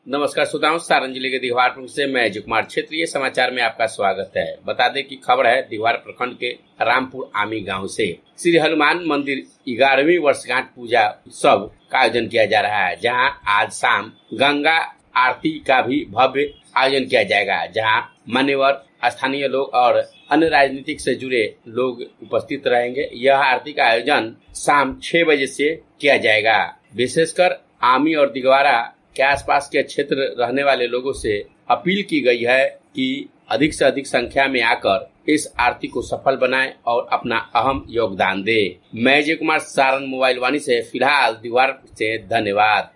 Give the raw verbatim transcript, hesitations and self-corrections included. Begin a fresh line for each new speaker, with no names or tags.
नमस्कार श्रोताओं, सारण जिले के दिघवार से मैं अजय कुमार क्षेत्रीय समाचार में आपका स्वागत है। बता दें कि खबर है दिघवार प्रखंड के रामपुर आमी गांव से। श्री हनुमान मंदिर ग्यारहवीं वर्षगांठ पूजा उत्सव का आयोजन किया जा रहा है, जहां आज शाम गंगा आरती का भी भव्य आयोजन किया जाएगा, जहां मान्यवर, स्थानीय लोग और अन्य राजनीतिक से जुड़े लोग उपस्थित रहेंगे। यह आरती का आयोजन शाम छह बजे से किया जाएगा। विशेषकर आमी और दिघवारा के आसपास के क्षेत्र रहने वाले लोगों से अपील की गई है कि अधिक से अधिक संख्या में आकर इस आरती को सफल बनाएं और अपना अहम योगदान दें। मैं अजय कुमार, सारण मोबाइल वाणी से फिलहाल दिघवार से धन्यवाद।